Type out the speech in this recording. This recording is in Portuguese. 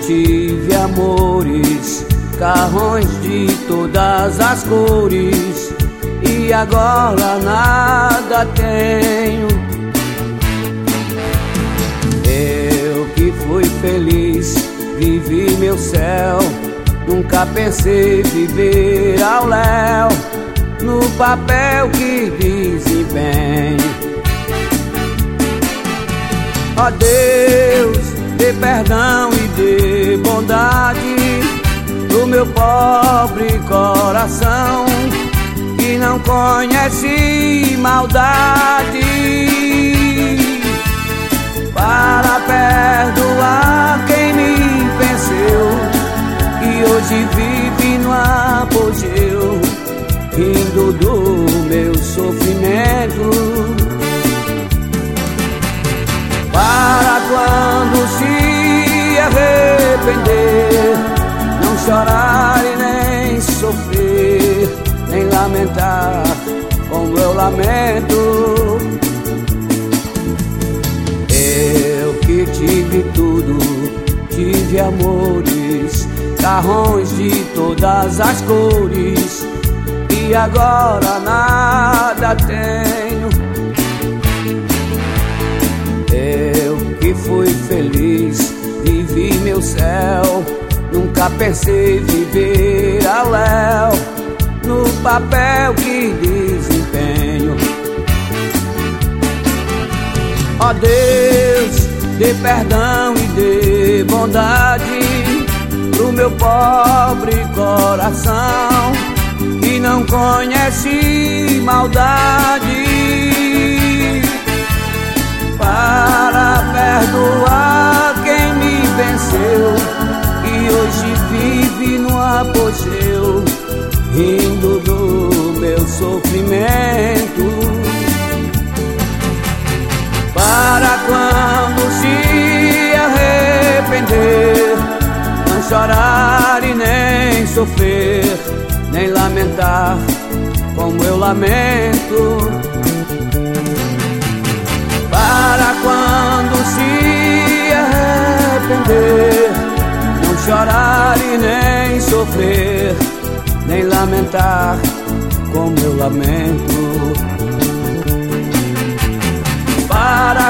tive amores, carrões de todas as cores, e agora nada tenho. Eu que fui feliz, vivi meu céu, nunca pensei viver ao léu, no papel que desempenho. Ó Deus, dê perdão e dê bondade pro meu pobre coração, que não conhece maldade, para perdoar quem me venceu, que hoje vive no apogeu, rindo do meu sofrimento. Para quando se arrepender, não chorar e nem sofrer, nem lamentar como eu lamento. Eu que tive tudo, tive amores, carrões de todas as cores, e agora nada tenho. Eu que fui feliz, vivi meu céu, nunca pensei viver ao léu, no papel que desempenho. Ó Deus, dê perdão e dê bondade pro meu pobre coração, que não conhece maldade, para perdoar quem me venceu, e hoje vive no apogeu, rindo do meu sofrimento. Para quando se arrepender, não chorar e nem sofrer, nem lamentar como eu lamento. Para quando se arrepender, não chorar e nem sofrer, nem lamentar como eu lamento. Para